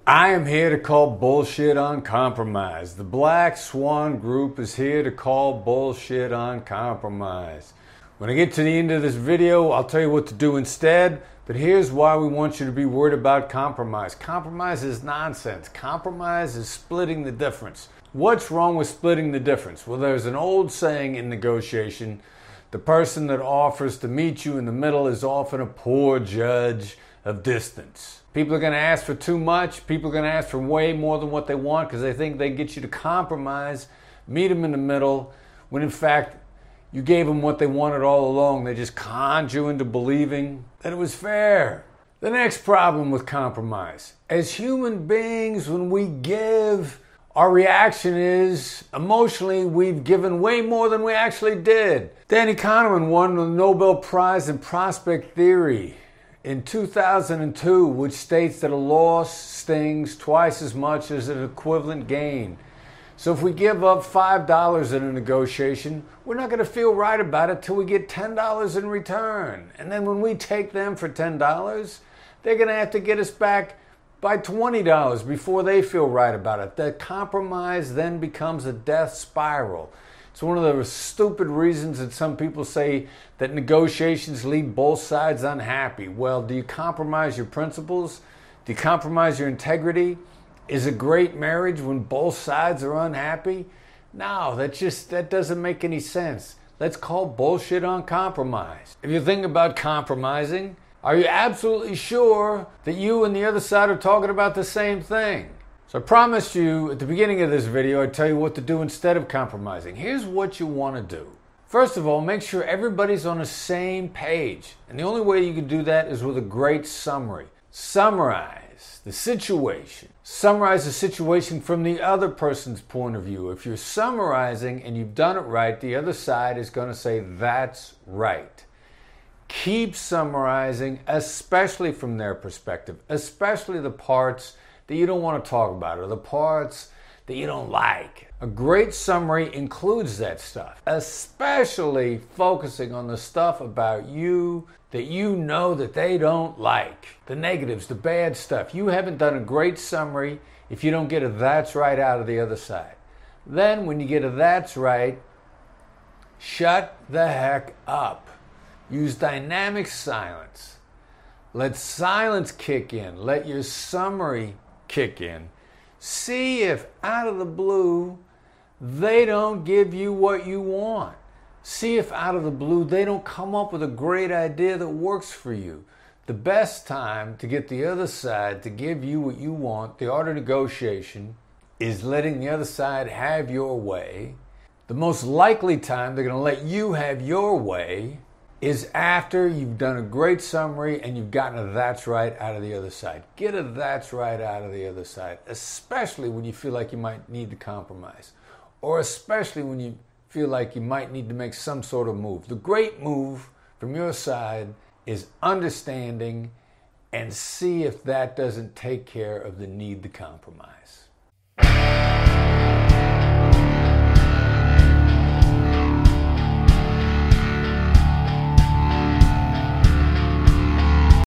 I am here to call bullshit on compromise. The Black Swan Group is here to call bullshit on compromise. When I get to the end of this video, I'll tell you what to do instead, but here's why we want you to be worried about compromise. Compromise is nonsense. Compromise is splitting the difference. What's wrong with splitting the difference? Well, there's an old saying in negotiation, the person that offers to meet you in the middle is often a poor judge of distance. People are going to ask for too much. People are going to ask for way more than what they want because they think they get you to compromise, meet them in the middle, when in fact you gave them what they wanted all along. They just conned you into believing that it was fair. The next problem with compromise. As human beings, when we give, our reaction is, emotionally, we've given way more than we actually did. Danny Kahneman won the Nobel Prize in Prospect Theory in 2002, which states that a loss stings twice as much as an equivalent gain. So if we give up $5 in a negotiation, we're not going to feel right about it till we get $10 in return. And then when we take them for $10, they're going to have to get us back by $20 before they feel right about it. The compromise then becomes a death spiral. It's one of the stupid reasons that some people say that negotiations leave both sides unhappy. Well, do you compromise your principles? Do you compromise your integrity? Is a great marriage when both sides are unhappy? No, that doesn't make any sense. Let's call bullshit on compromise. If you think about compromising, are you absolutely sure that you and the other side are talking about the same thing? So I promised you at the beginning of this video, I'd tell you what to do instead of compromising. Here's what you want to do. First of all, make sure everybody's on the same page. And the only way you can do that is with a great summary. Summarize the situation. Summarize the situation from the other person's point of view. If you're summarizing and you've done it right, the other side is going to say, that's right. Keep summarizing, especially from their perspective, especially the parts that you don't want to talk about or the parts that you don't like. A great summary includes that stuff, especially focusing on the stuff about you that you know that they don't like. The negatives, the bad stuff. You haven't done a great summary if you don't get a that's right out of the other side. Then when you get a that's right, shut the heck up. Use dynamic silence. Let silence kick in. Let your summary kick in. See if out of the blue they don't give you what you want. See if out of the blue they don't come up with a great idea that works for you. The best time to get the other side to give you what you want, the art of negotiation, is letting the other side have your way. The most likely time they're going to let you have your way is after you've done a great summary and you've gotten a that's right out of the other side. Get a that's right out of the other side, especially when you feel like you might need to compromise, or especially when you feel like you might need to make some sort of move. The great move from your side is understanding and see if that doesn't take care of the need to compromise.